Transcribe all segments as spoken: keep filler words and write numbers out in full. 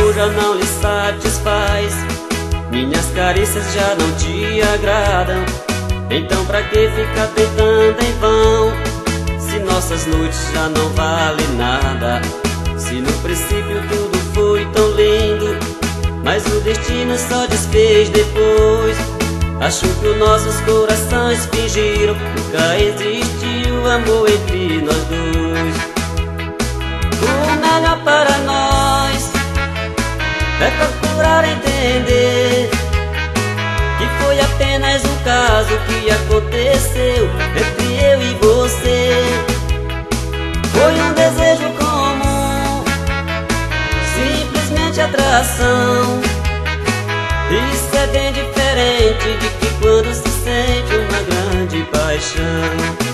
amor já não lhe satisfaz, minhas carícias já não te agradam. Então pra que ficar tentando em vão, se nossas noites já não valem nada? Se no princípio tudo foi tão lindo, mas o destino só desfez depois. Acho que os nossos corações fingiram, nunca existiu amor entre nós dois. O melhor para nós é procurar entender que foi apenas um caso que aconteceu entre eu e você. Foi um desejo comum, simplesmente atração. Isso é bem diferente de que quando se sente uma grande paixão.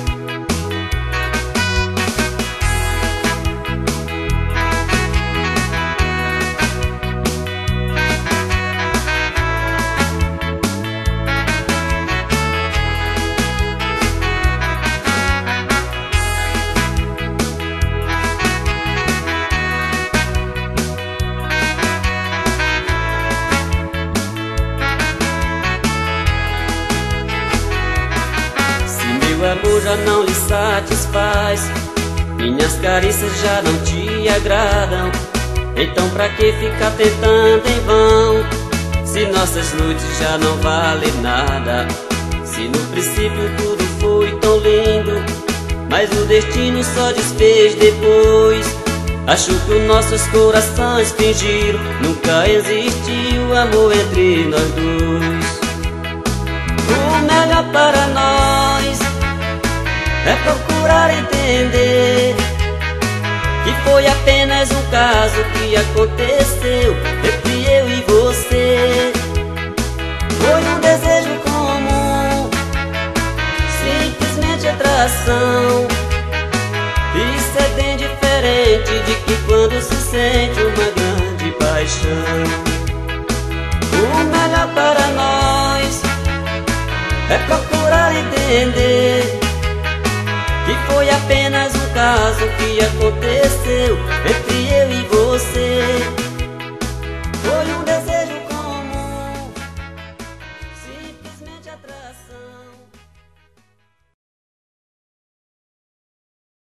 Meu amor já não lhe satisfaz, minhas carícias já não te agradam. Então pra que ficar tentando em vão, se nossas noites já não valem nada? Se no princípio tudo foi tão lindo, mas o destino só desfez depois. Acho que os nossos corações fingiram, nunca existiu amor entre nós dois. O melhor para nós é procurar entender que foi apenas um caso que aconteceu entre eu e você. Foi um desejo comum, simplesmente atração. Isso é bem diferente de que quando se sente uma grande paixão. O melhor para nós é procurar entender que foi apenas um caso que aconteceu entre eu e você.